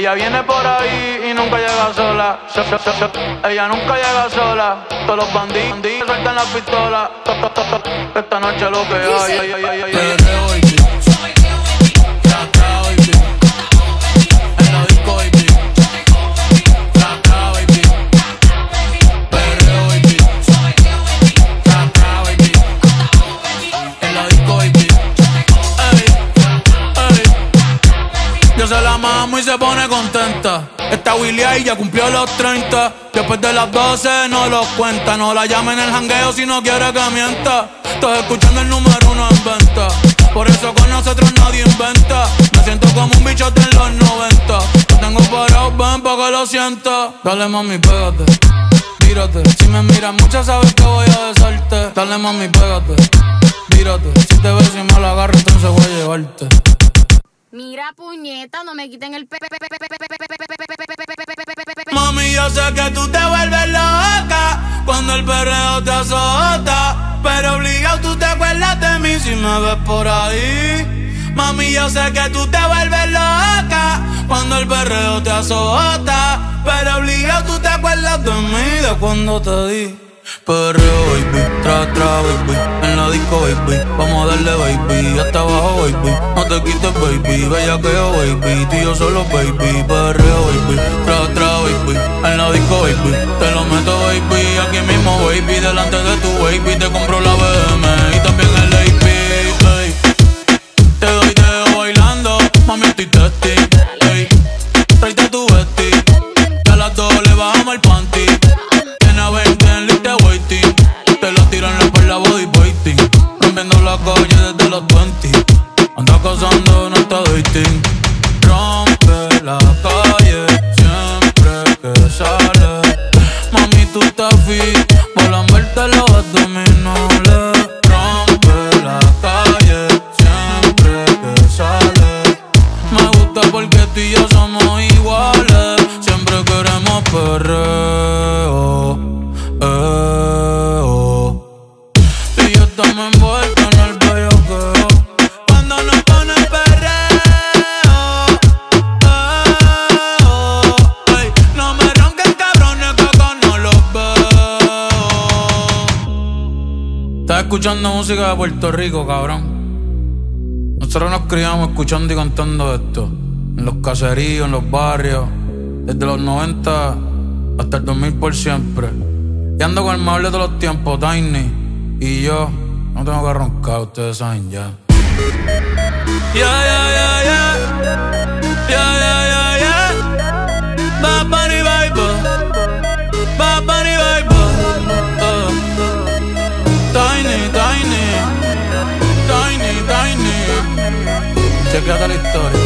Ella viene por ahí y nunca llega sola. Ella nunca llega sola. Todos los bandidos sueltan la pistola. Esta noche lo que hay. Perreo, baby. Traca, baby. En la disco, baby. Traca, baby. Perreo, baby. Traca, baby. En la disco, baby. Ey, ey. Yo se la mamo y se pone contenta. Esta Willy ahí ya cumplió los 30. Después de las 12 no los cuenta. No la llame en el jangueo si no quiere que mienta. Estás escuchando el número 1 en venta. Por eso con nosotros nadie inventa. Me siento como un bichote en los 90. Lo tengo parado, ven pa' que lo sienta. Dale mami, pégate, tírate. Si me miras mucho sabes que voy a besarte. Dale mami, pégate, tírate. Si te ves y me la agarro entonces voy a llevarte. Mira, puñeta, no me quiten el Mami, yo sé que tú te vuelves loca cuando el perreo te azota, pero obligado tú te acuerdas de mí si me ves por ahí. Mami, yo sé que tú te vuelves loca cuando el perreo te azota, pero obligado tú te acuerdas de mí, de cuando te di. Perreo, baby, tra, baby. En la disco, baby, vamos a darle, baby. Hasta abajo, baby, no te quites, baby. Bellaqueo, baby, tú y yo solo, baby. Perreo, baby, tra, baby. En la disco, baby, te lo meto, baby. Aquí mismo, baby, delante de tu baby. Te compro la BM y también el AP, ey. Te doy dedo bailando, mami, estoy testing, ey. Tráete tu vesti, que a las 2 le bajamos el panty. Te la tiran por la body waiting. Rompiendo la calle desde los 20. Anda cazando, no está dating. Rompe la calle siempre que sale. Mami, tú estás fit, volan verte los abdominales. Rompe la calle siempre que sale. Me gusta porque tú y yo somos iguales. Siempre queremos perreo. Si yo estamos envueltos en el bellaqueo cuando nos pone el perreo. Ey, no me ronquen cabrones que acá no los veo. Estás escuchando música de Puerto Rico, cabrón. Nosotros nos criamos escuchando y cantando esto en los caseríos, en los barrios, desde los 90 hasta el 2000 por siempre. Y ando con el mejor de todos los tiempos, Tiny. Y yo no tengo que roncar, ustedes saben ya. Yeah. Bad Bunny vibe. Bad Bunny vibe. Tiny. Chequeate la historia.